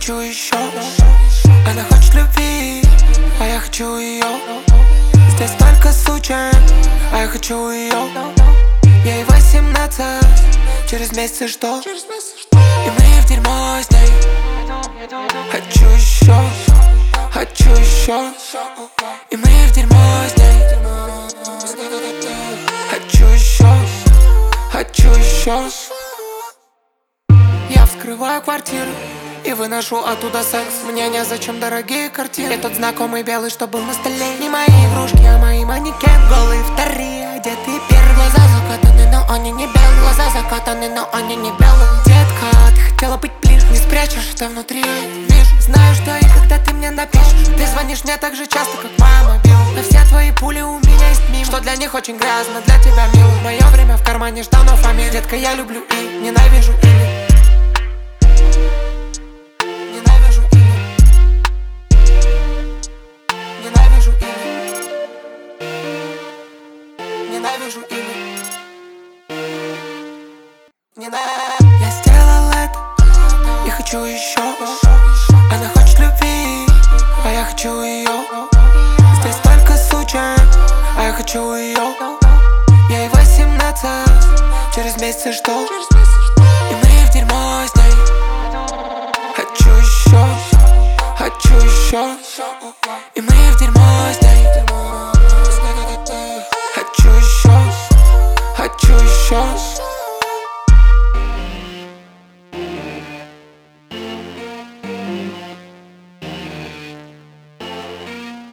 хочу еще. Она хочет любви, а я хочу ее. Здесь только случай, а я хочу ее. Ей 18, через месяц что? И мы в дерьмо с ней. Хочу еще, хочу еще. И мы в дерьмо с ней. Хочу еще, хочу еще. Я вскрываю квартиру и выношу оттуда секс. Мне незачем дорогие картины. И тот знакомый белый, что был на столе. Не мои игрушки, а мои манекен. Голые вторые, одетые первые. Глаза закатаны, но они не белые. Глаза закатаны, но они не белые. Детка, ты хотела быть ближе. Не спрячешь это внутри. Вижу, знаю, что и когда ты мне напишешь. Ты звонишь мне так же часто, как мама бил. На все твои пули у меня есть мимо. Что для них очень грязно, для тебя мило. Мое время в кармане жданов фамилий. Детка, я люблю и ненавижу или. Ненавижу имя. Я сделал это и хочу еще. Она хочет любви, а я хочу ее. Здесь только случай, а я хочу ее. Ей 18, через месяц что? И мы в дерьмо с ней. Хочу еще, хочу еще. И мы в дерьмо с ней. Хочу еще, хочу еще.